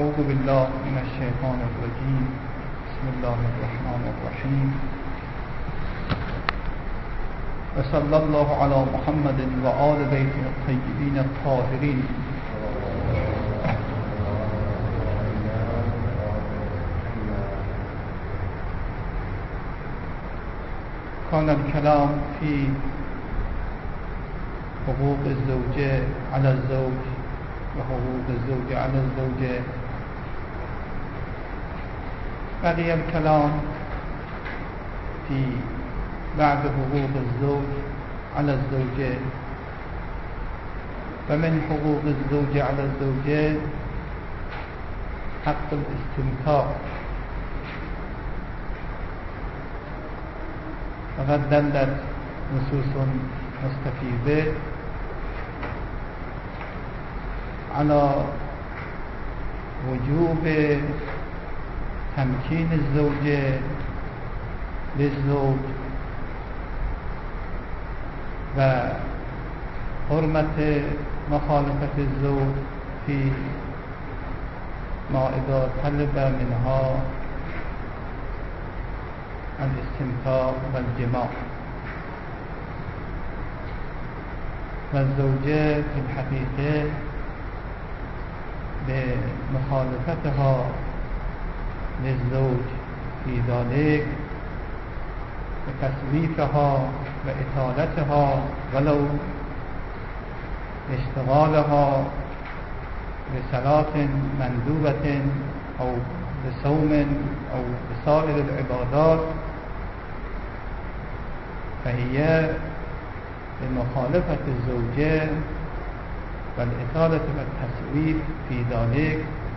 أعوذ بالله من الشيطان الرجيم. بسم الله الرحمن الرحيم. وصلى الله على محمد وآل بيته الطيبين الطاهرين. كان الكلام في حقوق الزوجة على الزوج وحقوق الزوجة على الزوجة. بقي الكلام في بعض حقوق الزوج على الزوجة. فمن حقوق الزوجة على الزوجة حق الاستمتاع. فقد دلت نصوص مستفيضة على وجوب تمكين الزوجة للزوج وحرمة مخالفة الزوج في ما إذا طلب منها الاستمتاع والجماع. والزوجة في الحقيقة بمخالفتها للزوج في ذلك بتسويفها وإطالتها ولو اشتغالها بصلاة مندوبة أو بصوم أو بسائر العبادات فهي بمخالفة الزوجة والإطالة والتسويف في ذلك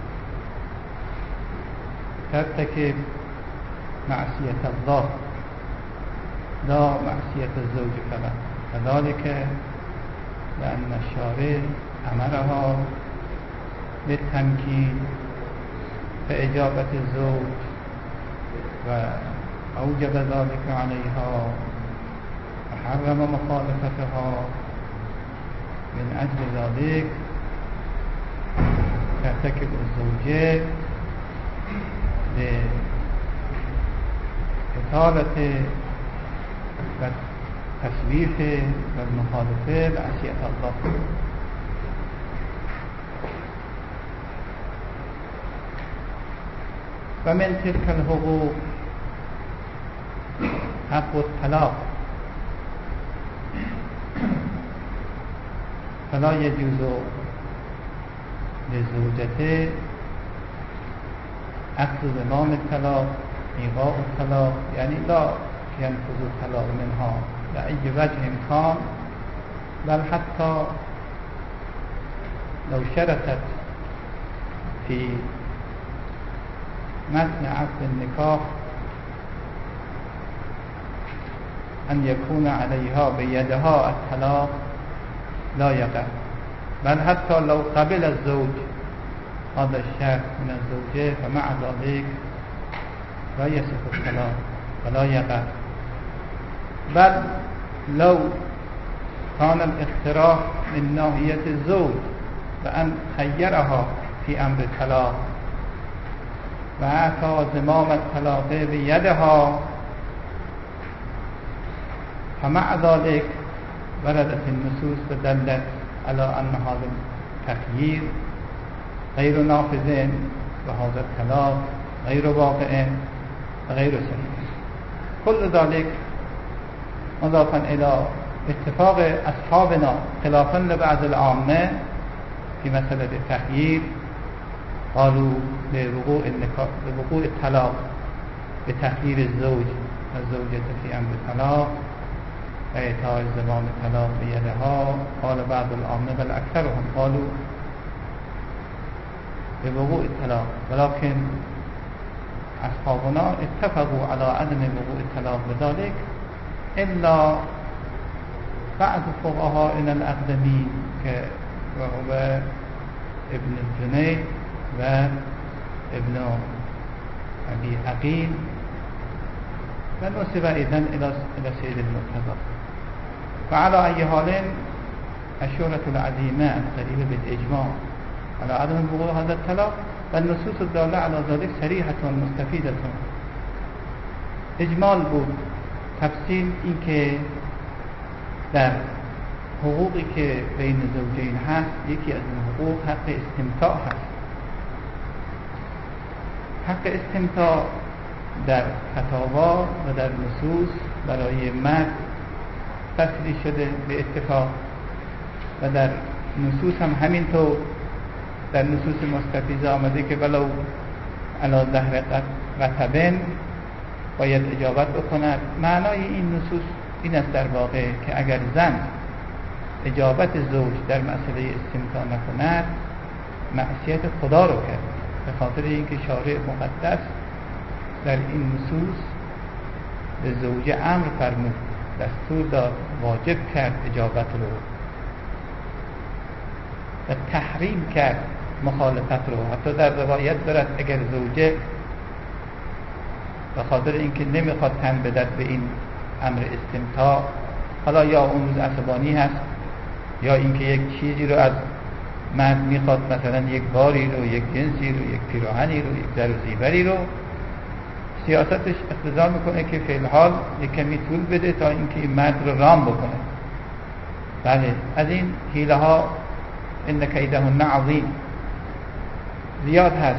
ترتكب معصية الله لا معصية الزوج فقط. كذلك لأن الشارع أمرها بالتمكين فإجابة الزوج وأوجب ذلك عليها وحرم مخالفتها. من أجل ذلك ترتكب الزوجة لإطالة والتسويف والمخالفة لعصية الله. ومن تلك الحقوق حق الطلاق. فلا يجوز للزوجة أخذ زمام الطلاق إيقاع الطلاق، يعني لا ينفذ الطلاق منها لأي وجه كان، بل حتى لو شرطت في متن عقد النكاح أن يكون عليها بيدها الطلاق لا يقع، بل حتى لو قبل الزوج هذا الشرط من الزوجة فمع ذلك لا يصح الطلاق ولا يقع. بل لو كان الاقتراح من ناحية الزوج بأن خيرها في أمر الطلاق وأعطى زمام الطلاق بيدها فمع ذلك وردت النصوص فدلت على أن هذا التخيير غير نافذ وهذا الطلاق غير واقع غير صحيح. كل ذلك مضافا إلى اتفاق أصحابنا خلافا لبعض العامة في مسألة التخيير، قالوا بوقوع الطلاق بتخيير الزوج والزوجة في أمر الطلاق وإعطاء زمام الطلاق بيدها. قال بعض العامة بل أكثرهم قالوا بوقوع الطلاق، ولكن أصحابنا اتفقوا على عدم وقوع الطلاق بذلك إلا بعض فقهاء الأقدمين وهو ابن الجنيد وابن أبي عقيل، فنسب إذن إلى سيد المرتضى. فعلى أي حال الشهرة العظيمة القريبة بالإجماع على عدم وقوع هذا الطلاق و نصوص الداله علی ذلک صریحه مستفیده. اجمال بود. تفصیل این که در حقوقی که بین زوجین هست، یکی از این حقوق حق استمتاع هست. حق استمتاع در فتاوا و در نصوص برای مرد فصلی شده به اتفاق و در نصوص هم همینطور. در نصوص مستفیضه آمده که ولو علی ظهر قطبن باید اجابت بکند. معنای این نصوص این است در واقع که اگر زن اجابت زوج در مسئله استمتاع نکند معصیت خدا رو کرد، به خاطر اینکه شارع مقدس در این نصوص به زوجه امر فرمود، دستور داد، واجب کرد اجابت رو و تحریم کرد مخالفت رو. حتی در روایت دارد اگر زوجه به خاطر اینکه نمیخواد تن بدهد به این امر استمتاع، حالا یا اون روز عصبانی هست یا اینکه یک چیزی رو از مرد میخواد، مثلا یک باری رو، یک جنسی رو، یک پیراهنی رو، یک زر و زیوری رو، سیاستش اقتضا میکنه که فی الحال یک کمی طول بده تا اینکه این مرد رو رام بکنه. بله، از این حیله ها ان کیدهن عظیم زیاد هست،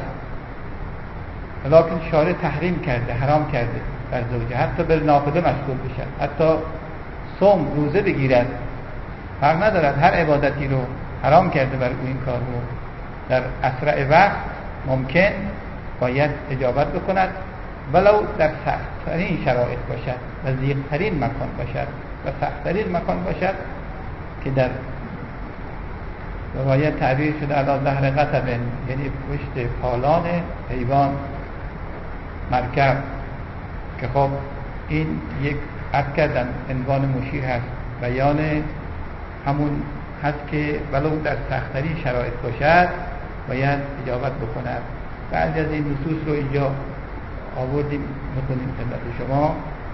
لکن شارع تحریم کرده، حرام کرده بر زوجه حتی به نافله مشغول بشد، حتی صوم روزه بگیرد، فرق ندارد، هر عبادتی رو حرام کرده بر او این کار رو. در اسرع وقت ممکن باید اجابت بکند ولو در سخت‌ترین شرایط باشد و ضیق‌ترین مکان باشد و سخت‌ترین مکان باشد که در روایت تعبیر شده علی ظهر قطب، یعنی پشت پالان حیوان، مرکب، که خب این یک عرض کردن عنوان مشیر هست، بیان همون هست که ولو در سخت‌ترین شرایط باشد باید اجابت بکند. بعضی از این نصوص رو اینجا آوردیم می‌خونیم خدمت شما.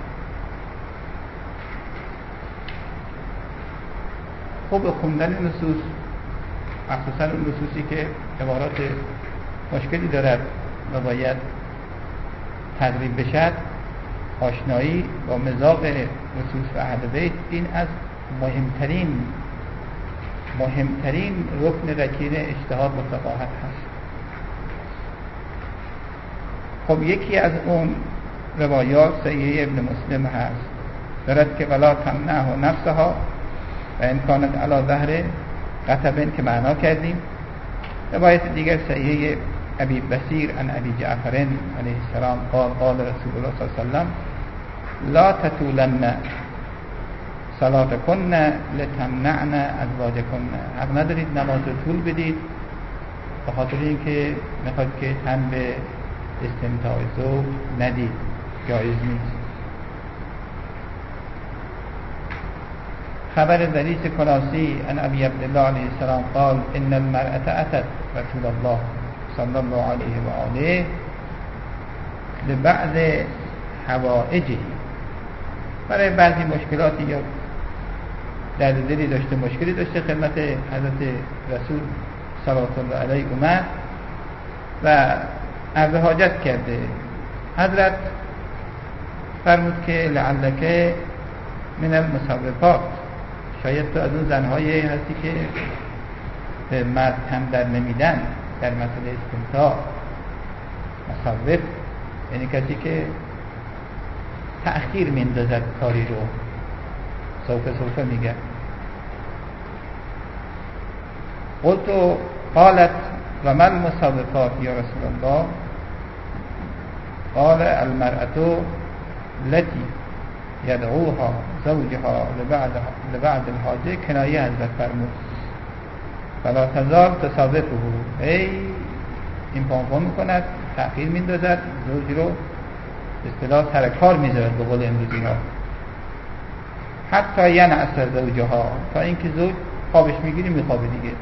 خوب خوندن نصوص، مخصوصا اون نصوصی که عبارات مشکلی دارد و باید تدریب بشد، آشنایی با مذاق نصوص و اهل بیت، این از مهمترین رکن رکین اجتهاد و فقاهت هست. خب یکی از اون روایات صحیح ابن مسلم هست، دارد که ولا تمنعه نفسها و امکانت علی ظهر قطبن که معنا کردیم. روایت دیگر صحیح ابی بصیر عن ابی جعفر علیه السلام قال رسول الله صلی الله علیه وسلم لا تطولن صلاتکن لتمنعن ازواجکن، حق ندارید نماز رو طول بدید به خاطر اینکه میخواد که تن به استمتاع زوج ندید، جایز نیست. خبر ذریس کناسی عن ابی عبدالله علیه السلام قال ان المرأة اتت رسول الله صلی الله علیه و آله لبعض حوائجه، برای بعضی مشکلاتی یا درد دلی داشته، مشکلی داشته، خدمت حضرت رسول صلی الله علیه اومد و عرض حاجت کرده. حضرت فرمود که لعلک من المصوفات، شاید تو از اون زنهایی هستی که به مرد هم در نمیدن در مسئله استمتاع. مصوف یعنی کسی که تأخیر میندازد کاری رو، سوف میگه. قالت و من مصوفات یا رسول الله؟ قال المرأة التي یدعوها زوجها لبعض الحاجه، کنایه حضرت فرمود فلا تزال تصوفه، این پانپان میکند، تأخیر میندازد زوج رو، اصطلاح سر کار میذارد به قول امروزی ها، حتی ینعس زوجها، تا اینکه زوج خوابش میگیری میخوابه دیگه.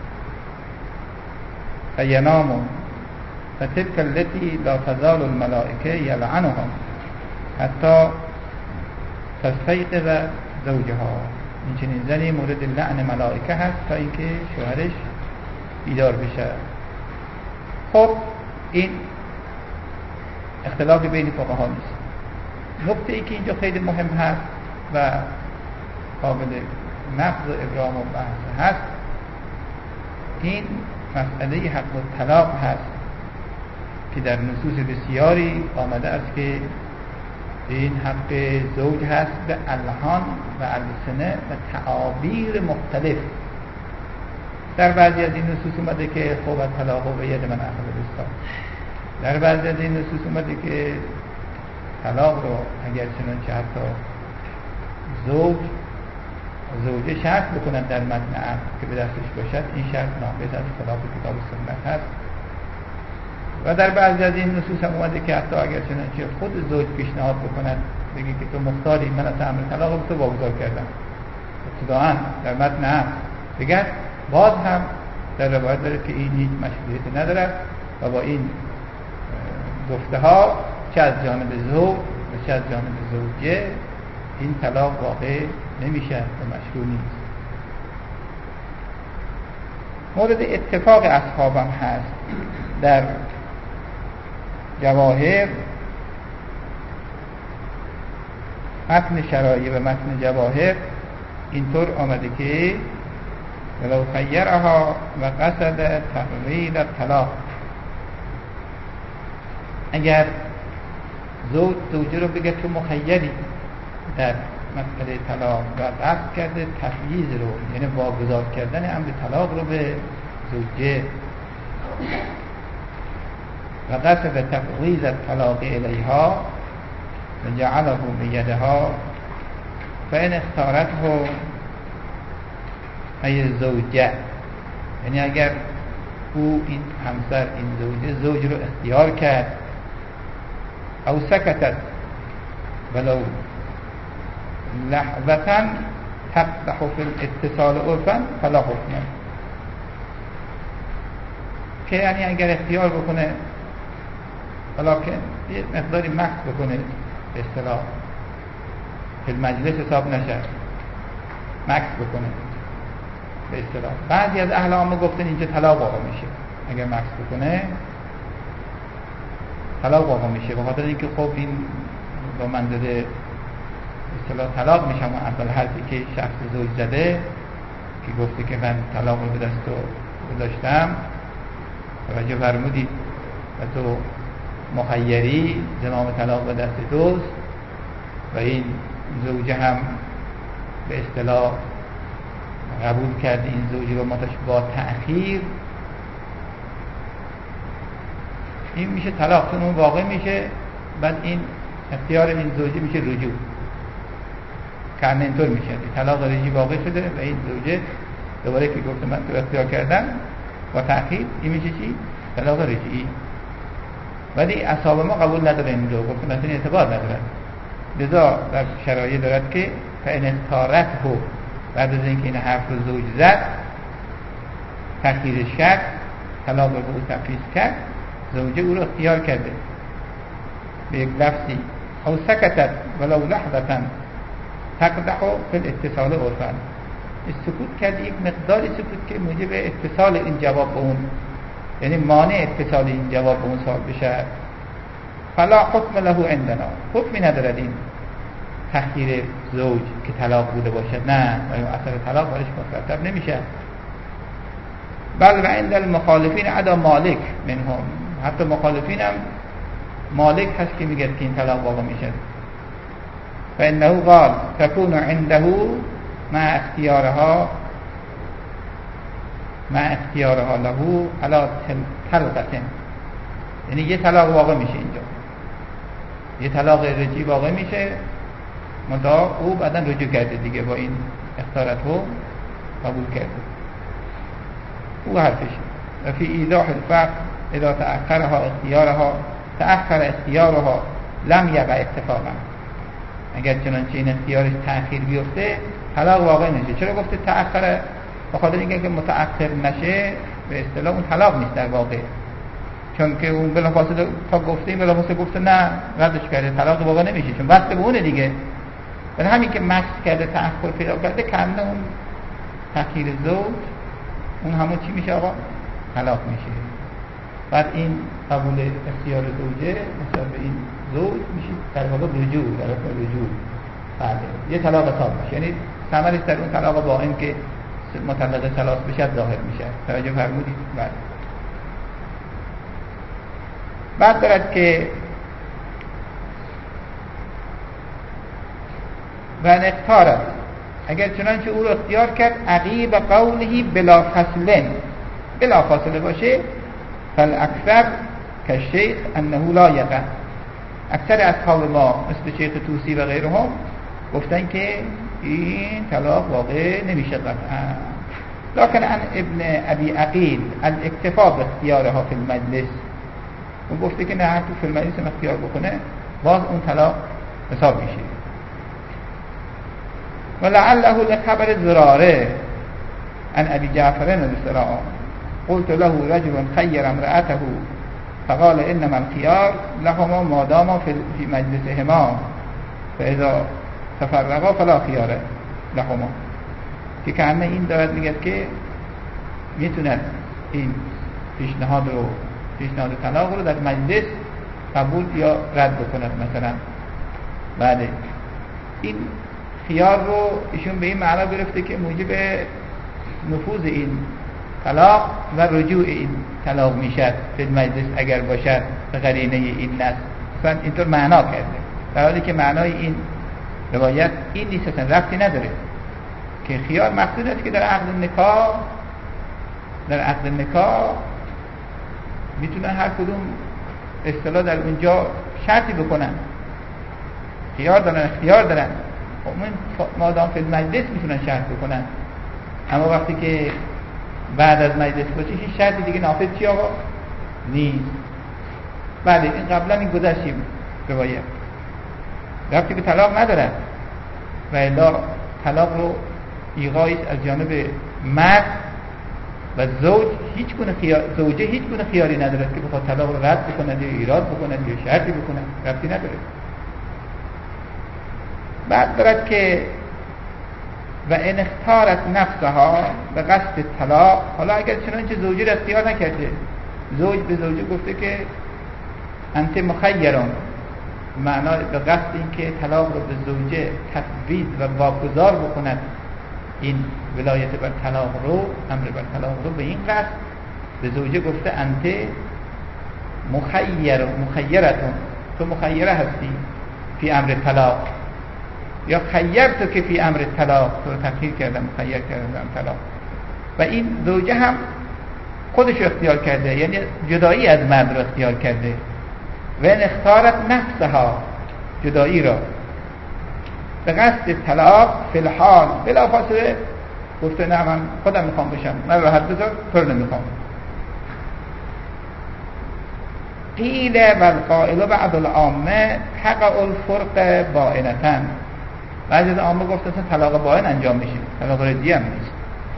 فینامون فتلك التي لا تزال الملائکه یلعنهم حتی تستيقظ زوجها، این چنین زنی مورد لعن ملائکه هست تا اینکه شوهرش بیدار بشه. خب این اختلاف بین فقها نیست. نکته ای که اینجا خیلی مهم هست و قابل نقض و ابرام و بحث هست، این مسئله حق الطلاق هست که در نصوص بسیاری آمده است که این حق زوج هست به الحان و السنه و تعابیر مختلف. در بعضی از این نصوص اومده که خوب الطلاق و ید من اخذ بستان، در بعضی از این نصوص اومده که طلاق رو اگر چنانچه حتی زوجه شرط بکنن در متن عقد که به دستش باشد، این شرط ناقض از خلاف کتاب و سنت هست. و در بعضی از این نصوص هم اومده که حتی اگر چنانچه خود زوج پیشنهاد بکنن بگی که تو مختاری، من از امر طلاق رو تو واگذار کردم، ابتداءً در متن عقد بگن، باز هم در روایت داره که این هیچ مشروعیت نداره و با این گفته ها چه از جانب زوج و چه از جانب زوجه این طلاق واقع نمیشه و مشروع نیست. مورد اتفاق اصحابم هست در جواهر، متن شرایع و متن جواهر اینطور آمده که ولو خیرها و قصد تقلیل الطلاق، اگر زوجه رو بگه تو مخیری در مسئله طلاق و قصد کرده تفییض رو، یعنی واگذار کردن امر طلاق رو به زوجه، و قصد تفویض الطلاق الیها و جعله بیدها فان اختارته ای زوجه، یعنی اگر او این همسر این زوج رو اختیار کرد، او سکتت ولو لحظتا تقدح فی الاتصال عرفا فلا حکم، که یعنی اگر اختیار بکنه ولیکن یه مقداری مکث بکنه، به اصطلاح فی المجلس حساب نشه، مکث بکنه به اصطلاح. بعضی از اهل عامه گفتن اینجا طلاق واقع میشه، اگر مکث بکنه طلاق واقع میشه، به خاطر اینکه خب این با منزله اصطلاح طلاق میشم. اول حرفی که شخص زوج زده که گفته که من طلاق رو به دست تو گذاشتم، توجه فرمودید، و تو مخیری، زمام طلاق به دست توست، و این زوجه هم به اصطلاح قبول کرده این زوجه رو متش با تأخیر، این میشه طلاق، اون واقع میشه. بعد این اختیار این زوجه میشه رجوع، کارن اینطور میشه، طلاق رجوعی واقع شده و این زوجه دوباره که گفته من تو اختیار کردم با تأخیر، این میشه چی؟ طلاق رجوعی. ولی اصحاب ما قبول نداره اینجا، گفتن اصلا اعتبار نداره، لذا در شرایع دارد که فإن اختارته، بعد از اینکه این حرف رو زوج زد، تأخیر شد، طلاق رو به او تفویض کرد، زوجه او رو اختیار کرده به یک لفظی، او سکتت ولو لحظتا تقدح فی الاتصال عرفا، سکوت کرد، یک مقداری سکوت که موجب اتصال این جواب به اون، یعنی مانع اتصال این جواب به اون سوال بشه، فلا حکم له عندنا، حکمی ندارد این تأخیر زوج که طلاق بوده باشد، نه اثر طلاق برش مترتب نمیشه. بل و عند المخالفین عدا مالک منهم، حتی مخالفین هم مالک هست که میگه که این طلاق واقع میشه. فانه قال تكون عنده مع اختیارها له على طلقه، یعنی یه طلاق واقع میشه اینجا، یه طلاق رجعی واقع میشه، منتها او بعدا رجوع کرده دیگه، با این اختیارات رو قبول کرده، او حرفش. و فی ایضاح الفرق اذا تأخر اختیارها لم یقع اتفاقا، اگر چنانچه این اختیارش تأخیر بیفته طلاق واقع نشه. چرا گفته تأخر؟ بخاطر اینکه که متأخر نشه به اصطلاح اون طلاق نیست در واقع، چون که اون بلافاصله تا گفته این بلافاصله گفته نه ردش کرده، طلاق واقع نمیشه، چون بسته به اونه دیگه. ولی همین که مکث کرده، تأخر پیدا کرده، کنده اون تأخیر زوج، اون همون چی میشه آقا؟ طلاق میشه. بعد این قبول اختیار زوجه مثلا به این زوج میشه در واقع رجوع، در واقع رجوع. بله یه طلاق تام میشه، یعنی ثمرش در اون طلاق باین که مطلقه ثلاث بشه ظاهر میشه. توجه فرمودید؟ بله. بعد دارد که و اختارت اگر چنانچه او رو اختیار کرد عقیب قوله بلا فاصله باشه، فالاکثر که شیخ انه لا یقع. اکثر اصحاب ما مثل شیخ طوسی و غیرهم گفتن که این طلاق واقع نمیشه قطعا. لکن عن ابن ابی عقیل الاکتفا به اختیارها فی المجلس، اون گفته که نه تو فی المجلس اختیار بکنه باز اون طلاق حساب میشه. ولعله لخبر زراره عن ابي جعفر الاسراء قلت له رجل خير امرأته فقال انما الخيار لهما ما دام في مجلسهما فاذا تفرقا فلا خيار لهما. که کانه این دارد میگه که میتونن این پیشنهاد طلاق رو در مجلس قبول یا رد بکنن مثلا. بعد این خیار رو ایشون به این معنا گرفته که موجب نفوذ این طلاق و رجوع این طلاق میشد در مجلس اگر باشد به قرینه این نص. مثلا اینطور معنا کرده، در حالی که معنای این روایت این نیست، اصلا ربطی نداره. که خیار مقصود است که در عقد نکاح میتونن هر کدوم اصطلاح در اونجا شرطی بکنن، خیار دارن، اختیار دارن. مادام فی المجلس میتونن شرط بکنن، اما وقتی که بعد از مجلس باشه هیچ شرطی دیگه نافذ چی آقا نیست. بعد این قبلا این گذشتیم روایت ربطی به طلاق ندارد و الا طلاق رو ایقاعی از جانب مرد و زوجه هیچ گونه خیاری ندارد که بخواد طلاق رو رد بکنه یا ایراد بکنه یا شرطی بکنه، ربطی نداره. بعد دارد که و ان اختارت نفسها به قصد طلاق، حالا اگر چنانچه زوجه را اختیار نکرده، زوج به زوجه گفته که انت مخیرون، معنا به قصد این که طلاق رو به زوجه تفویض و واگذار بکند، این ولایت بر طلاق رو، امر بر طلاق رو به این قصد به زوجه گفته انت مخیرتون، تو مخیره هستی فی امر طلاق، یا خیرتو که فی امر طلاق، تو رو تخییر کردم، مخیر کردم طلاق. و این زوجه هم خودش اختیار کرده، یعنی جدایی از مرد رو اختیار کرده. و ان اختارت نفسها، جدایی را به قصد طلاق فی الحال بلا فاصله گفته نه من خودم میخوام بشم، من راحت بذار، تو رو نمیخوام. قیل و القائل بعد العامه حق الفرق باینتن، بعضی از عامه گفتن طلاق باین انجام میشه، طلاق ردی هم نیست.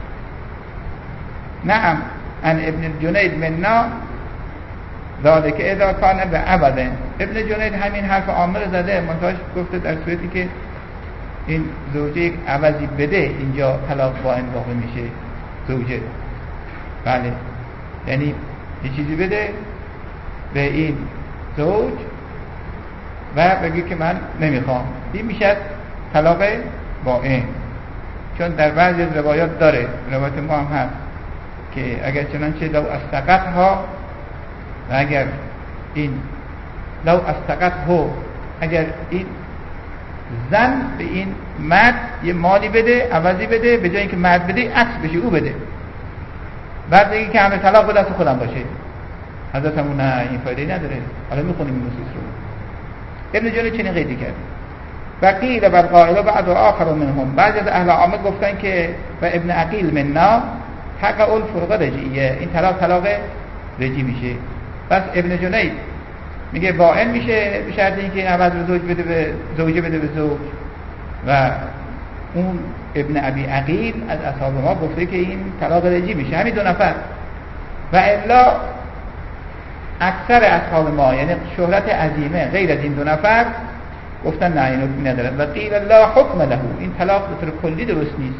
نعم ان ابن الجنید منا ذالک اذا کان به عوض. ابن جنید همین حرف عامه رو زده، منتهاش گفته در صورتی که این زوجه یک عوضی بده اینجا طلاق باین واقع میشه زوجه. بله، یعنی یه چیزی بده به این زوج و بگی که من نمیخوام، این میشه طلاق باین. چون در بعضی از روایات داره، روایت ما هم هست که اگر چنانچه لو استقطها، و اگر این لو استقط هو، اگر این زن به این مرد یه مالی بده، عوضی بده، به جای اینکه مرد بده عکس بشه او بده، بعد بگی که همه طلاق به دست خودم باشه، حضرت همون نه این فایده نداره. حالا میخونیم این نصوص رو. ابن جنید چنین قیدی کرد. وقیل بر قائل بعد و آخر منهم، بعضی از اهل عامه گفتن که و ابن عقیل منا حق الفرقه رجعیه، این طلاق رجعی میشه. پس ابن جنید میگه باین میشه به شرط اینکه این عوض رو زوجه بده به زوج، و اون ابن ابی عقیل از اصحاب ما گفته که این طلاق رجعی میشه، همین دو نفر. و الا اکثر اصحاب ما، یعنی شهرت عظیمه غیر از این دو نفر، گفتن نه اینو ندارن. و قیل لا حکم له، این طلاق به طور کلی درست نیست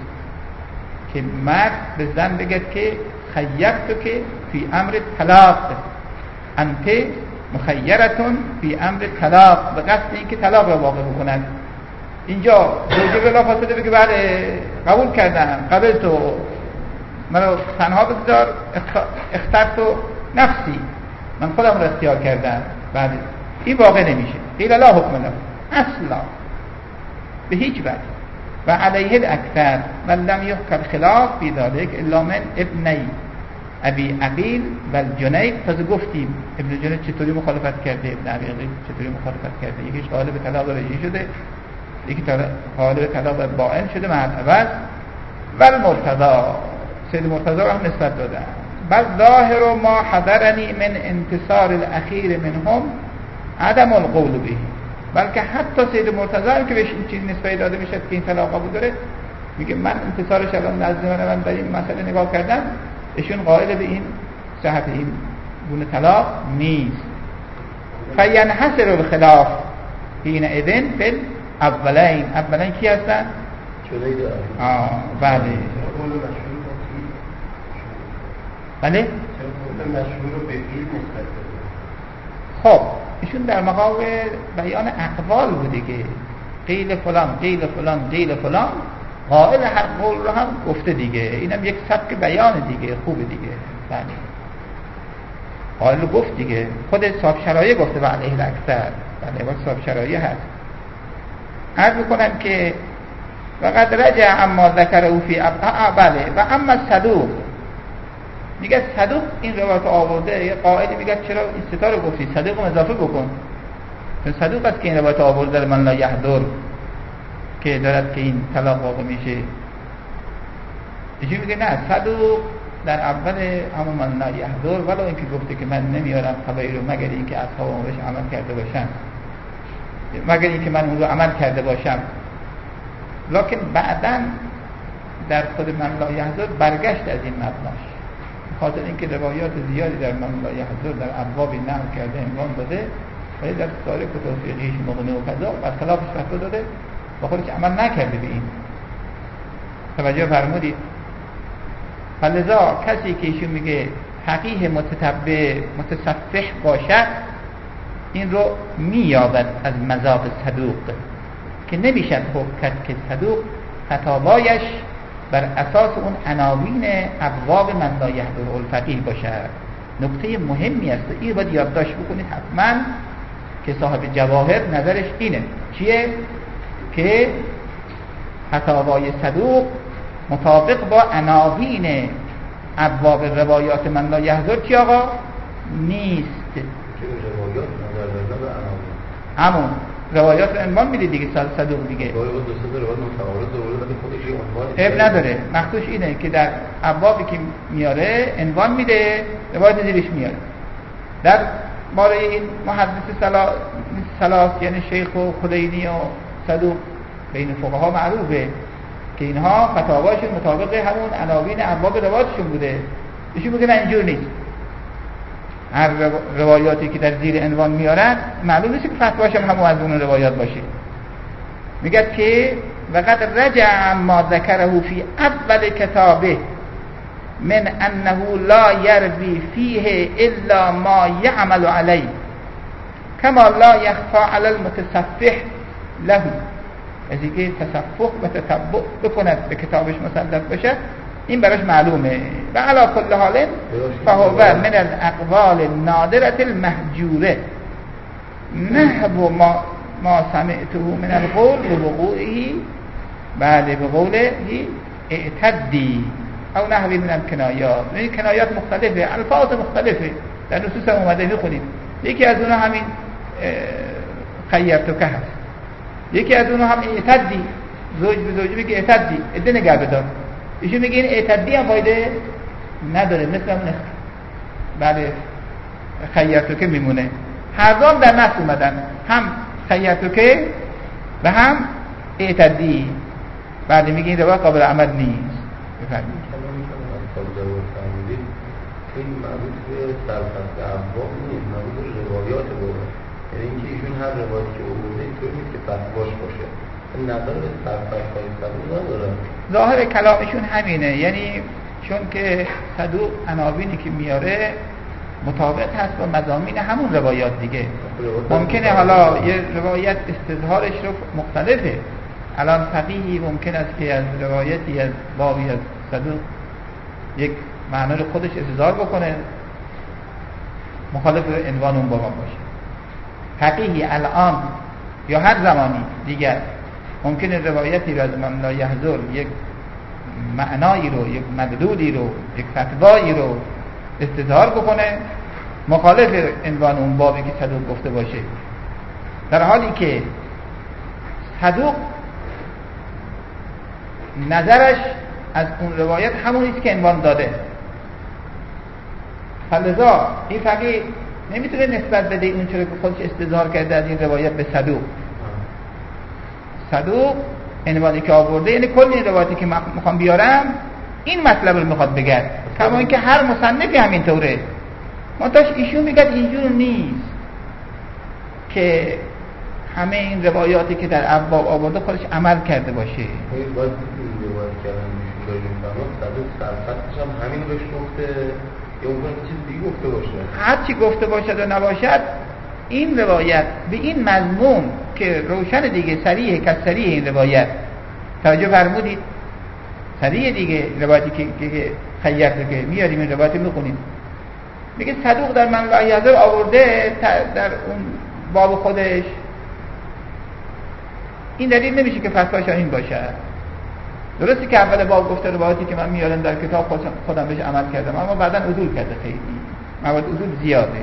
که مرد به زن بگه که خیرتو که فی امر طلاق، انت مخیرتون فی امر طلاق، به قصد اینکه طلاق را واقع بکنند. اینجا زوجه بلافاصله بگه بله قبول کردم، قبل تو منو تنها بگذار، اخترت و نفسی، من خودم رو اختیار کردم. بله این واقع نمیشه. قیل لا حکم له، اصلا به هیچ وجه. و علیه الاکثر من لم یحکر خلاف فی ذلک الا من ابنی ابی عقیل و الجنید. تازه گفتیم ابن جنید چطوری مخالفت کرده، ابن ابی عقیل چطوری مخالفت کرده. یکیش قائل به طلاق رجعی شده، یکی قائل به طلاق باین شده مع العوض. و المرتضی، سید مرتضی رو هم نسبت دادن. بل ظاهر ما حضرنی من انتصار الاخیر منهم عدم القول به، بلکه حتی سید مرتضی هم که بهش این چیز نسبت داده میشه که این طلاق قبول داره، میگه من انتصارش الان نزد من در این مسئله نگاه کردم، ایشون قائل به این صحت این گونه طلاق نیست. فینحصر الخلاف حین اذن فی الاولین. اولین کی هستن؟ بله بله. خب ایشون در مقام بیان اقوال بوده که قیل فلان قیل فلان قیل فلان، قائل هر قول رو هم گفته دیگه، اینم یک سبک بیان دیگه، خوبه دیگه. بله قائل رو گفت دیگه، خود صاحب شرایع گفته و علیه الاکثر. بله وقت صاحب شرایع هست. عرض میکنم که وقد رجع اما ذکر او فی بله. و اما صدوق، میگه صدوق این روایت آورده، یه قائلی میگه چرا این ستا رو گفتی، صدوق رو اضافه بکن، چون صدوق است که این روایت آورده در من لا یحضر که دارد که این طلاق واقع میشه. ایشون میگه نه، صدوق در اول همون من لا یحضر ولو اینکه گفته که من نمیارم خبری رو مگر اینکه اصحابم بهش عمل کرده باشم، مگر اینکه من اون رو عمل کرده باشم. لکن بعداً در خود من لا یحضر برگشت از این مبناش، خاطر اینکه روایات زیادی در من لا یحضر در ابواب نقل کرده عنوان داده، ولی در سایر کتب فقهیش مغنی و کذا بر خلافش فتوا داده و خودش عمل نکرده به این. توجه فرمودید؟ فلذا کسی که ایشون میگه فقیه متتبع متصفح باشد، این رو مییابد از مذاق صدوق که نمیشد حکم کرد که صدوق فتاوایش بر اساس اون عناوین ابواب من لا یحضر الفقیه باشد. نکته مهمی است، این باید یادداشت بکنید حتما که صاحب جواهر نظرش اینه. چیه؟ که فتاوای صدوق مطابق با عناوین ابواب روایات من لا یحضر چی آقا؟ نیست. همون روایات رو عنوان میده دیگه صدوق دیگه. اب نداره، مخصوص اینه که در ابوابی که میاره عنوان میده، روایت زیرش میاره. در باره این محدث ثلاث یعنی شیخ و خدینی و صدوق بین فقها معروفه که اینها فتاواشون مطابق همون عناوین ابواب روایاتشون بوده. ایشون میگه نه اینجور نیست. هر روایاتی که در زیر عنوان میارن معلوم نیست که فتواش هم همون از اون روایات باشه. میگه که وقد رجع ما ذکره فی اول کتابه من انه لا یروی فیه الا ما یعمل علیه کما لا یخفى علی المتصفح له. از اینکه تصفح و تتبع بکند به کتابش مسلط بشه این براش معلومه. و علی کل حال فهو من الاقوال النادره المهجوره نحو ما سمعته من القول بوقوعه بعد بقوله اعتدی او نحوی من الکنایات. این کنایات مختلفه، الفاظ مختلفه در نصوص هم اومده میخونیم. یکی از اونها همین خیرتک هست، یکی از اونها هم اعتدی، زوج به زوجی میگه اعتدی عده نگه بدار. ایشون میگه این اعتدی هم فایده نداره، مثل اون بله خیرتک میمونه. هر دو در نص اومدن، هم خیرتک و هم اعتدی. بعد میگه این روایت قابل عمل نیست. بفرمایید. این مربوط به سرفصل ابواب نیست، مربوط به روایات بود. یعنی اینکه ایشون هر روایتی که آورده اینطوری نیست که فتواش باشه. این نظر به سرفصل‌های صدوق نداره. ظاهر کلامشون همینه، یعنی چون که صدوق عناوینی که میاره مطابق هست با مضامین همون روایات دیگه. ممکنه حالا یه روایت استظهارش رو مختلفه. الان فقیهی ممکن است که از روایتی از بابی از صدوق یک معنی رو خودش استظهار بکنه مخالف عنوان اون بابا باشه. فقیهی الان یا هر زمانی دیگر ممکنه روایتی رو از من لا یحضر یک معنایی رو، یک مدلولی رو، یک فتوایی رو استظهار بکنه مخالف عنوان اون بابی که صدوق گفته باشه، در حالی که صدوق نظرش از اون روایت همونیست که عنوان داده. فلذا این فقیه نمیتونه نسبت بده اون چرا که خودش استظهار کرده از این روایت به صدوق. صدوق عنوانی که آورده یعنی کل این روایتی که میخوام بیارم این مطلب رو میخواد بگه، کما اینکه هر مصنفی همینطوره. منتهاش ایشون میگه اینجور نیست که همه این روایاتی که در ابواب آورده خودش عمل کرده باشه. باید این روایت کردن میشون داریم فهمت صدوق سرخطش هم همین روش گفته یا اون چیز دیگه گفته باشه. هر چی گفته باشد و نباشد این روایت به این مضمون که روشن دیگه صریح کسریح این روایت توجه فرمودید، صریح دیگه روایتی که خیرت رو که میاریم این روایت میخونیم میگه صدوق در من لا یحضر آورده در اون باب خودش. این دلیل نمیشه که فتواش این باشه. درسته که اول باب گفته روایتی که من میارم در کتاب خودم بهش عمل کردم، اما بعداً عدول کرده، خیلی مواد عدول زیاده.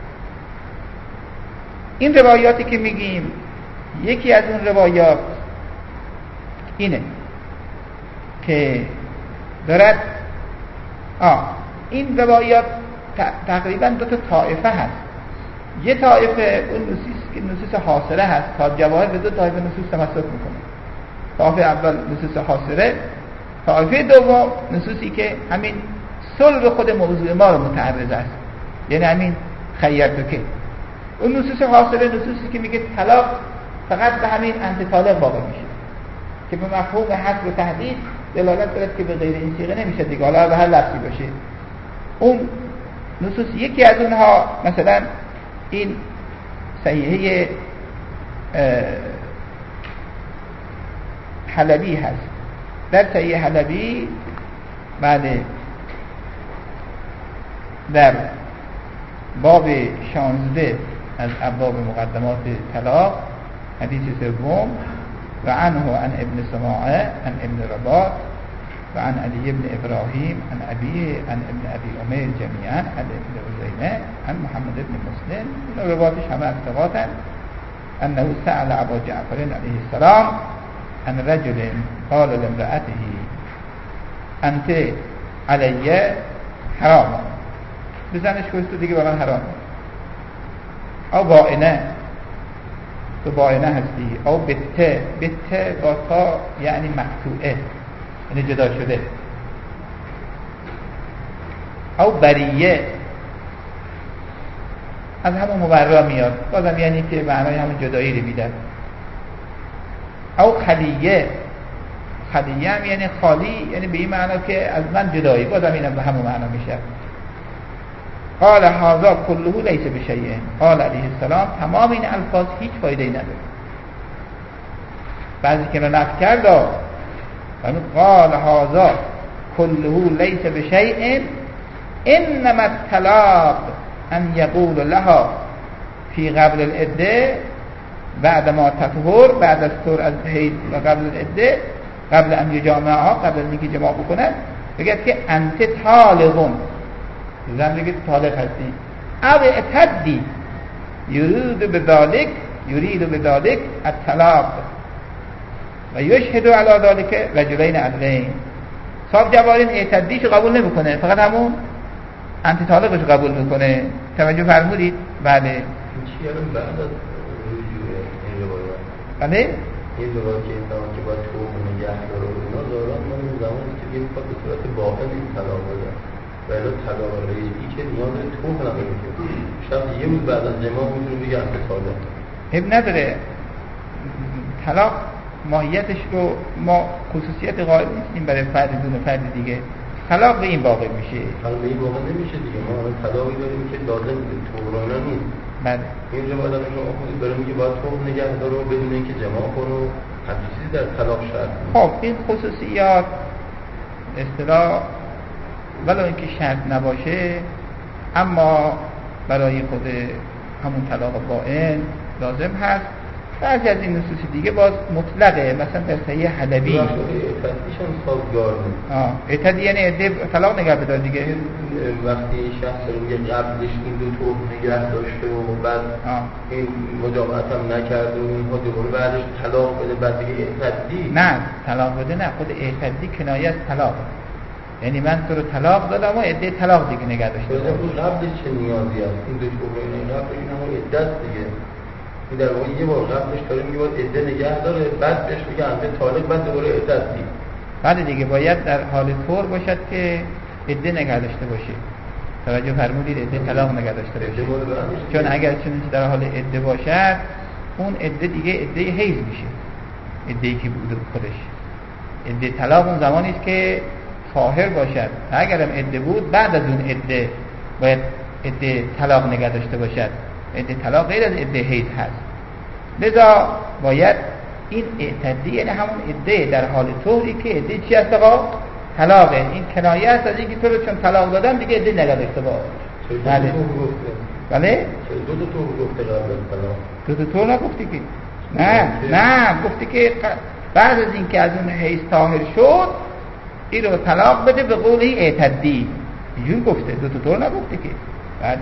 این روایاتی که میگیم یکی از اون روایات اینه که دارد این روایات تقریبا دو تا طائفه هست. یه طائفه اون نصوص حاصله هست، تا جواهر به دو طائفه نصوص تمسک میکنه. طائفه اول نصوص حاصله، طائفه دوم نصوصی که همین صلب خود موضوع ما رو متعرض است، یعنی همین خیرتوکه. اون نصوص حاصله نصوصی که میگه طلاق فقط به همین انت طالق واقع میشه که به مفهوم حد و تهدید دلالت دارد که به غیر این صیغه نمیشه دیگه، حالا به هر لفظی باشه. اون نصوص یکی از اونها مثلا این صحیحه حلبی هست. در صحیح حلبی بله در باب 16 از ابواب مقدمات طلاق حدیث سوم و عنه عن ابن سماعه عن ابن رباط و عن علی ابن ابراهیم عن ابیه عن ابن ابی عمیر جمیعا عن ابن عزینه عن محمد ابن مسلم. این روایاتش همه اتفاقا انه سأل ابا جعفر علیه السلام عن رجل قال لامرأته انت علی حرام، بزنش کشت تو دیگه برای حرام، او بائنه تو بائنه هستی، او بته با تا یعنی مقطوعه یعنی جدا شده، او بریه از همون مبرا میاد بازم یعنی که معنای همون جدایی رو میده، او خلیه هم یعنی خالی یعنی به این معنا که از من جدایی، بازم اینم به همون معنا میشه. قال هذا كله ليس بشيء، قال علیه السلام تمام این الفاظ هیچ فایده ای نداره. بعضی که رو نفی کرد قال هذا كله ليس بشيء انما الطلاق ان يقول لها في قبل العده بعد ما تطهر، بعد از طهر از حیض و قبل العده، قبل ان یجامعها، قبل از اینکه جماع بکنه بگید که انت طالق، زن بگید طالق هستی، او اعتدی یرید بذالک الطلاق و یشهد علی ذلك رجلین عدلین. صاحب جوارین اعتدیشو قبول نمیکنه، فقط همون انت طالقشو قبول میکنه. توجه فرمودید؟ بله. چی الان بعد از رجوع این روایات بله این روایات که انسان که باید توب نگه داره و اینا دارن ما این زمانی که این فقط به صورت باقی این طلاق بده ولی طلاق رجعی که نیاز داره توب نداره که شاید یه روز بعد از جماع میتونه بگه انت طالق. اب نداره. طلاق ماهیتش رو ما خصوصیت قائل نیستیم برای فرد دون فرد دیگه. طلاق به این واقع میشه. حالا به این واقع نمیشه دیگه، ما الان طلاقی داریم که لازم به تورانا نیست. بله اینجا باید شما خودی برای میگه باید توق نگه داره و بدون اینکه جماع کنه و همچین چیزی در طلاق شرط نیست. خب این خصوصیات اصطلاح ولو اینکه شرط نباشه اما برای خود همون طلاق بائن لازم هست. بعضی از این نصوص دیگه باز مطلقه، مثلا در صحیح حلبی اعتدیشان سازگار نیست. اعتدی یعنی عده طلاق نگه بدار دیگه. وقتی شخص رو میگه قبلش این دو طور نگه داشته و بعد این مجامعت هم نکرده و اینها دوباره بعدش طلاق بده بعد دیگه اعتدی نه طلاق بده نه، خود اعتدی کنایه از طلاق، یعنی من تو رو طلاق دادم و عده طلاق دیگه نگه داشته. قبلش چه نیازی هست؟ این دو طور قبلش این همون عدت دیگه، این در واقع یه بار قبلش داره میگه باید عده نگه داره، بعد بهش میگه انت طالق، بعد دوباره عدت دیگه. بعد دیگه باید در حال طور باشد که عده نگه داشته باشه. توجه فرمودید؟ عده طلاق نگه داشته باشه. چون اگر چنانچه در حال عده باشد اون عده دیگه عده حیض میشه، عده‌ای که بوده خودش. عده طلاق اون زمانی است که طاهر باشد. اگرم عده بود بعد از اون عده باید عده طلاق نگه داشته باشد. عده طلاق غیر از عده حیض هست. لذا باید این اعتدی یعنی همون عده در حال طوری که عده چی هست آقا؟ طلاقه. این کنایه است از اینکه تو رو چون طلاق دادم دیگه عده نگه داشته باش. بله بله دو طور گفته قبل از طلاق. دو طور نگفتی که نه گفتی که بعد از اینکه از اون حیض طاهر شد این رو طلاق بده به قول این اعتدی. اینجور گفته، دو طور نگفتی که. بله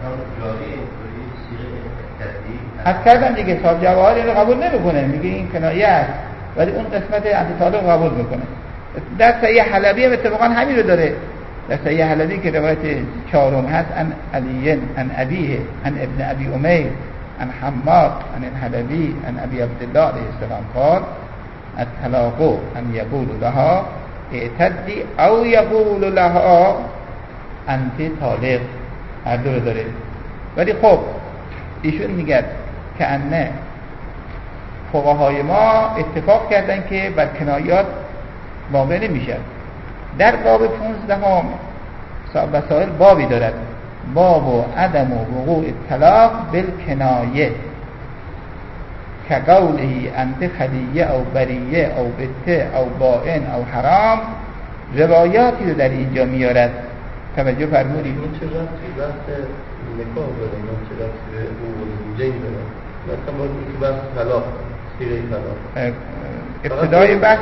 حد کردن دیگه، صاحب جواهر اینو قبول نمیکنه، میگه این کنایه است، ولی اون قسمت انتطالق قبول میکنه. در صحیح حلبی هم اتفاقا همین رو داره. در صحیح حلبی که روایت چهارم هست ان علی ان ابیه ان ابن ابی امیر ان حماد ان الحلبی ان ابی عبدالله علیه السلام قال الطلاق ان یقول لها اعتدی او یقول لها انت طالق. هر دو رو داره. ولی خب ایشون میگه که انه فقهای ما اتفاق کردن که بر کنایات واقع نمیشد. در باب 15 مسائل بابی دارد، باب و عدم و وقوع طلاق بالکنایه که قوله انت خلیه او بریه او بته او بائن او حرام. روایاتی رو در اینجا میارد. توجه فرمودید؟ این چه رفتی بحث نکاح داره، این چه رفتی به اون زوجین داره، مثلا باید این که بحث طلاق سیره طلاق ابتدای بحث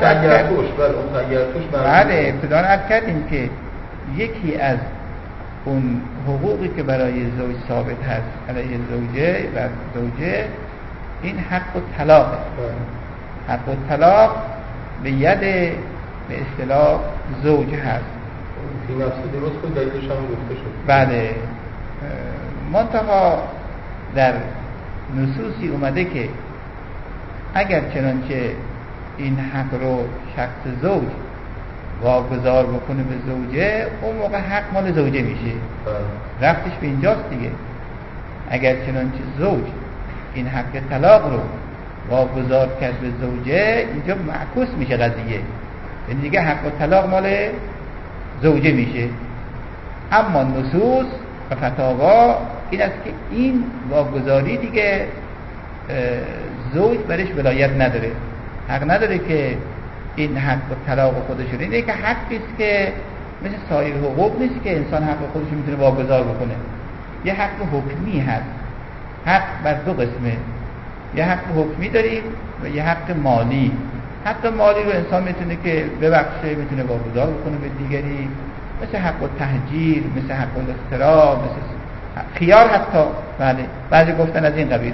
بعد ابتدای عرض کردیم که یکی از اون حقوقی که برای زوج ثابت هست علیه زوجه و زوجه این حق الطلاق. حق الطلاق به ید به اصطلاح زوج هست. این نفسی درست کن دلیلش هم گفته شد. بله منتها در نصوصی اومده که اگر چنانچه این حق رو شخص زوج واگذار بکنه به زوجه اون موقع حق مال زوجه میشه. رفتش به اینجاست دیگه. اگر چنانچه زوج این حق طلاق رو واگذار کرد به زوجه اینجا معکوس میشه قضیه، یعنی دیگه حق طلاق مال زوجه میشه. اما نصوص و فتاوا این است که این واگذاری دیگه زوج برش ولایت نداره، حق نداره که این حق طلاق خودش رو. اینه که حقی است که مثل سایر حقوق نیست که انسان حق خودش رو میتونه واگذار بکنه. یه حق حکمی هست. حق بر دو قسمه، یه حق حکمی داریم و یه حق مالی. حق مالی رو انسان میتونه که ببخشه، میتونه واگذار بکنه به دیگری، مثل حق التهجیر، مثل حق الاختراع، مثل خیار حتی. بله بعضی گفتن از این قبیله.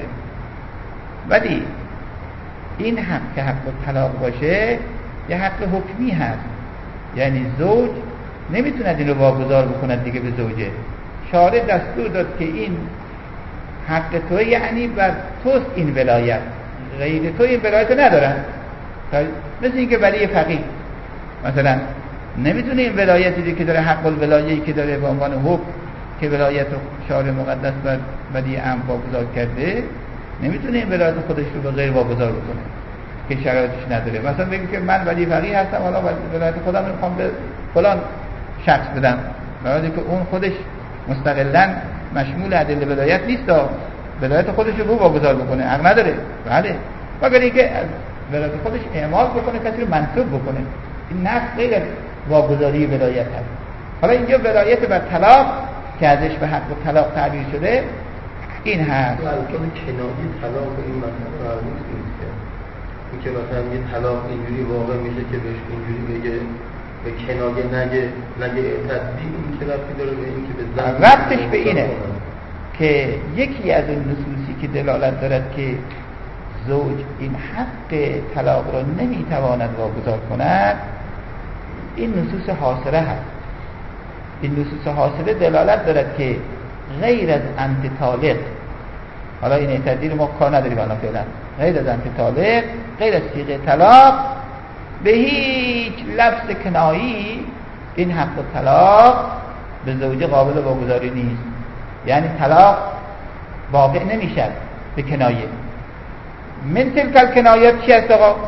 ولی این حق که حق طلاق باشه یه حق حکمی هست، یعنی زوج نمیتونه این رو واگذار بکنه دیگه به زوجه. شارع دستور داد که این حق تو، یعنی بر توست این ولایت، غیر تو این ولایت ندارن. مثل اینکه ولی فقیه مثلا نمیتونه این ولایتی که داره، حق الولایه‌ای که داره به عنوان حکم که ولایت شارع مقدس بر ولی امر واگذار کرده، نمیتونه این ولایت خودش رو به غیر واگذار بکنه که شرایطش نداره. مثلا بگیم که من ولی فقیه هستم، حالا ولایت خودم رو میخوام به فلان شخص بدم، برای که اون خودش مستقلاً مشمول ادله ولایت نیست، ولایت خودش رو واگذار بکنه، حق نداره. بله، مگر اینکه ولایت خودش اعمال بکنه، کسی رو منسوب بکنه. این نفس غیر از واگذاری ولایت هست. حالا اینجا ولایت بر طلاق که ازش به حق طلاق تعبیر شده این هست. البته کنایه طلاق این مثلا مرموز نیست که مثلا یه طلاق اینجوری واقع میشه که بهش اینجوری بگه به کنایه نگه تطبیق، این که ربطی داره به این که به زن ربطش به اینه که یکی از این نصوصی که دلالت دارد که زوج این حق طلاق را نمیتواند واگذار کند این نصوص حاصله هست. این نصوص حاصله دلالت دارد که غیر از انت طالق، حالا این تدبیر ما کار نداریم الان فعلا، غیر از انت طالق، غیر از صیغه طلاق، به هیچ لفظ کنایی این حق طلاق به زوجه قابل واگذاری نیست. یعنی طلاق واقع نمیشد به کنایه. من تلک کنایات چی هست آقا؟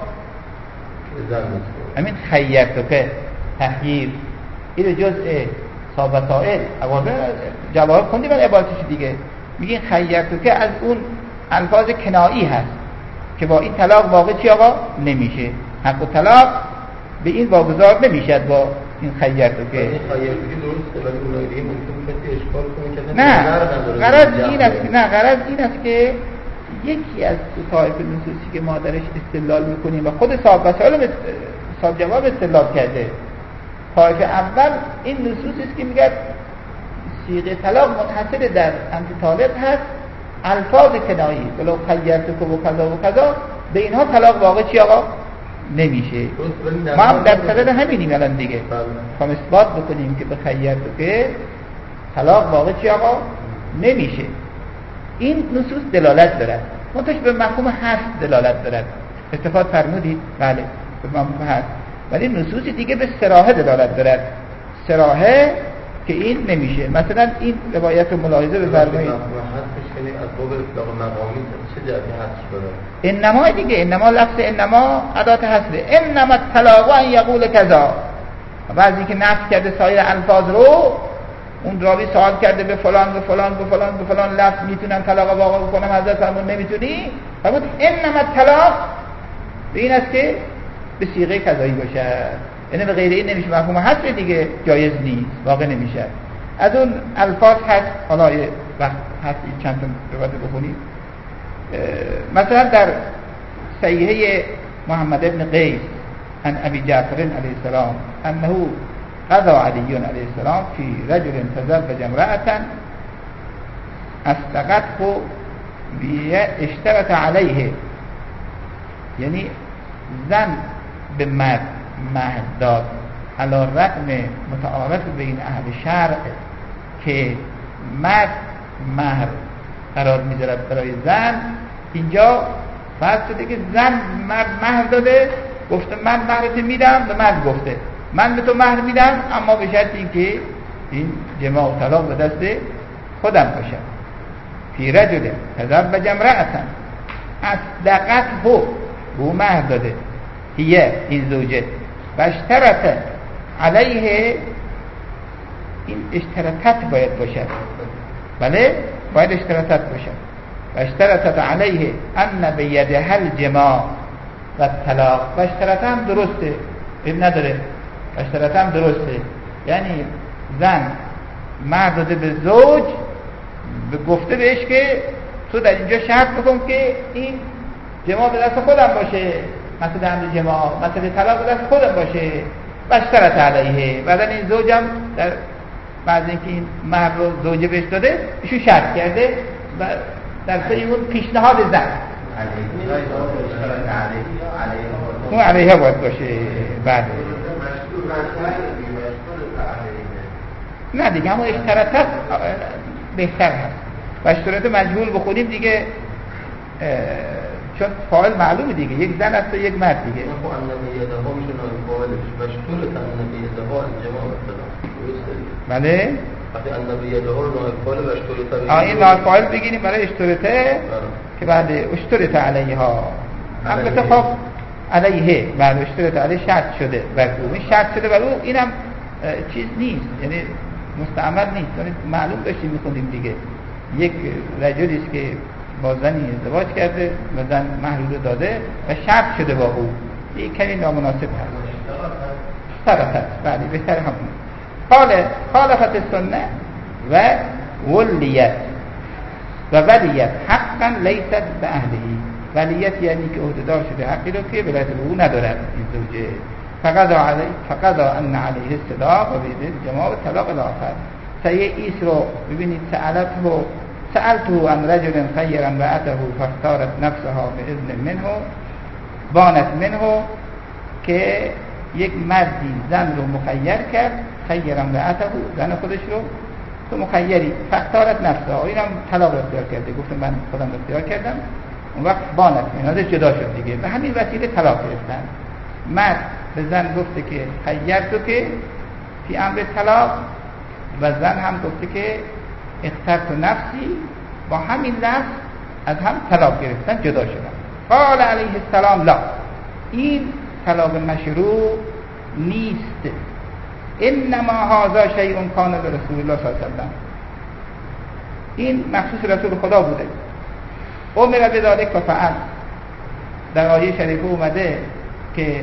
همین خیرتو که تخییر این جزء ثابتائل جواب کندی من عبارتش دیگه، میگین خیرتو که از اون الفاظ کنایی هست که با این طلاق واقع چی آقا؟ نمیشه. حق و طلاق به این واگذار نمیشد با این خیرتو که. این خیرتو که درسته ولی اونایی دیگه ممکن کسی اشکال کنه که نه غرض این است که یکی از دو طایف نصوصی که ما درش استدلال میکنیم و خود صاحب وسائل صاحب جواب استدلال کرده، طایف اول این نصوصی است که میگه صیغه طلاق منحصر در انت طالق هست، الفاظ کنایی ولو خیرتک و کذا و کذا به اینها طلاق واقع چی آقا؟ نمیشه. ما هم در صدد همینیم الان دیگه، هم اثبات بکنیم که به خیرتک طلاق واقع چی آقا؟ نمیشه. این نصوص دلالت دارد، منتش به مفهوم هست دلالت دارد. استفاده فرمودید؟ بله به مفهوم هست، ولی نصوص دیگه به صراحه دلالت دارد. صراحه که این نمیشه. مثلا این روایت رو ملاحظه بفرمایید. انما دیگه، انما لفظ انما ادات حصره، انما الطلاق ان یقول کذا. بعضی که نفی کرده سایر الفاظ رو، اون راوی سوال کرده به فلان به فلان به فلان به فلان لفظ میتونن طلاق واقع بکنم، حضرت فرمود نمیتونی، فرمود انما الطلاق به این است که به صیغه کذایی باشه، یعنی به غیر این نمیشه. مفهوم حصر دیگه جایز نیست، واقع نمیشه. از اون الفاظ هست، حالا یه وقت هست چند تا روایت بخونید. مثلا در صحیحه محمد ابن قیس عن ابی جعفر علیه السلام انه قضى علی علیه السلام فی رجل تزوج امرأة اصدقته اشترط علیه، یعنی زن به مرد مهر داد علی رغم متعارف بین اهل شرع که مرد مهر قرار می‌ذارد برای زن. اینجا فرض شده که زن مرد مهر داده، گفته من مهرت میدم، به مرد گفته من به تو مهر میدم اما به شرطی که این جماع و طلاق به دست خودم باشه. فی رجل تزوج امرأة اصدقته، او مهر داده، هیه این زوجه، و اشترط علیه، این اشترطت باید باشد، بله باید اشترطت باشد. و اشترطت علیه ان بیدها الجماع و طلاق، و اشترط هم درسته، این نداره، اشترط هم درسته، یعنی زن مرد داده به زوج، به گفته بهش که تو در اینجا شرط بکن که این جماع به دست خودم باشه، مثلا امر جماع، مثلا طلاق به دست خودم باشه. و اشترط علیه، بعدن این زوجم در بعد اینکه این مهر رو زوجه بهش داده ایشون شرط کرده و در پی اون پیشنهاد زن اون علیه باید باشه. بعد نه دیگه همون اشتراطات بهتر هست. و اشتراط مجهول بخونیم دیگه، چون فاعل معلومه دیگه، یک زن است و یک مرد دیگه. بله این نایب فاعل بگیریم برای اشتراطه که بعد اشتراط علیها، البته خب علیه بعد اشتراط علیه شرط شده بر او، این شرط شده بر او، اینم چیز نیست، یعنی مستعمل نیست. یعنی معلوم داشتیم میخوندیم دیگه، یک رجلی است که با زنی ازدواج کرده و زن مهر رو داده و شرط شده با او، این کمی نامناسب هست. سرطت بله بهتر همون قال خالفت السنه و ولیت و ولیت حقا لیست به اهلهی. ولیت یعنی که عهدهدار شده حقی رو که ولایت به او ندارد این زوجه. فقضا ان علیه الصداق و بید الجماع و طلاق الاخر. سیه ایس رو ببینید، سألته عن رجل خیر امرأته فاختارت نفسها باذن منه بانت منه، که یک مردی زن رو مخیر کرد، خیر امرأته زن خودش رو تو مخیری، فاختارت نفسها، اینم طلاق اختیار کرده، گفتم من خودم اختیار کردم، اون وقت بانت منه ازش جدا شد دیگه، به همین وسیله طلاق گرفتن. مرد به زن گفته که خیر تو که فی امر طلاق، و زن هم گفته که اخترت نفسی، با همین لفظ از هم طلاق گرفتن، جدا شدن. قال علیه السلام لا، این طلاق مشروع نیست، انما هذا شیء کان لرسول الله صلی الله علیه وسلم، این مخصوص رسول خدا بوده. امر بذلک ففعل، در آیه شریفه اومده که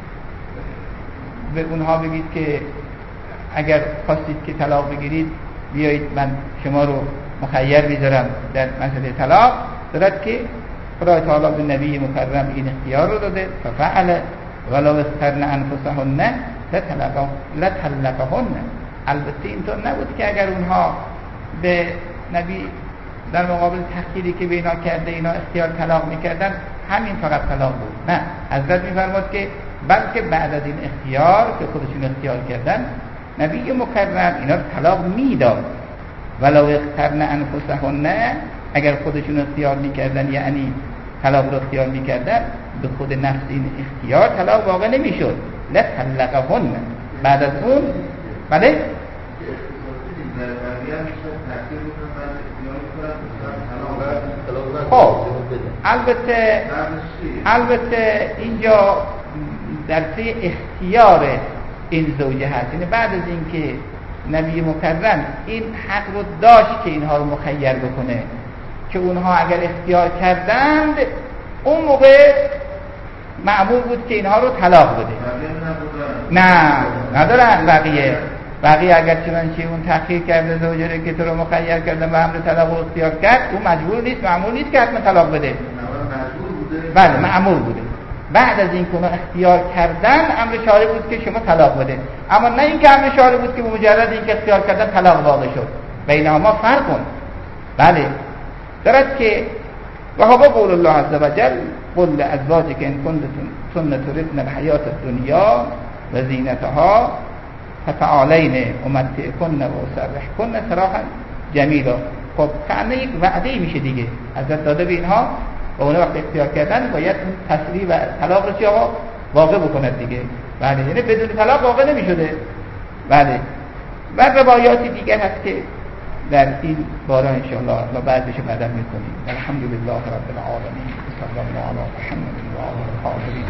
به اونها بگید که اگر خواستید که طلاق بگیرید بیایید من شما رو مخیر میذارم در مسئله طلاق، درست که خدای تعالی به نبی مکرم این اختیار رو داده. ففعل ولو اخترن انفسهن لطلقهن. البته اینطور نبود که اگر اونها به نبی در مقابل تخییری که به اینا کرده اینا اختیار طلاق میکردن همین فقط طلاق بود، نه، حضرت میفرماد که بلکه بعد از این اختیار که خودشون اختیار کردن نبی مکرم اینا طلاق میداد. ولو اخترن انفسهن، اگر خودشون اختیار میکردن یعنی طلاق رو اختیار میکردن، به خود نفس این اختیار طلاق واقع نمیشد، لطلقهن. بعد از اون بله خب البته اینجا در پی اختیار این زوجه هست، یعنی بعد از اینکه نبی مکرم این حق رو داشت که اینها رو مخیر بکنه، که اونها اگر اختیار کردند اون موقع معمول بود که اینها رو طلاق بده. نه ندارن بقیه اگر چنانچه اون تأخیر کرده زوجه که تو رو مخیر کردن و امر طلاق رو اختیار کرد، اون مجبور نیست، معمول نیست که حتما طلاق بده. بله معمول بوده. بعد از این که اونها اختیار کردن امر شارع بود که شما طلاق بده، اما نه این که امر شارع بود که مجرد این که اختیار کردن طلاق واقع شد. بینهما فرق کن. بله درست که و هو قول الله عز وجل قل لازواجک ان کنتن تردن الحیات الدنیا و زینتها فتعالین امتعکن و اسرحکن سراحا جمیلا. خب کنه یک وعده میشه دیگه حضرت داده به اینها و اون وقت اختیار کردن باید تسریع و طلاق رو چی آقا واقع بکند دیگه. بله یعنی بدون طلاق واقع نمیشده. بله و روایاتی دیگر هست که در این باره انشاءالله و بعدش بعدا میکنیم. الحمدلله رب العالمین صلی الله علی محمد و آله الطاهرین.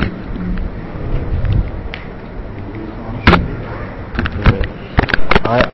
روایت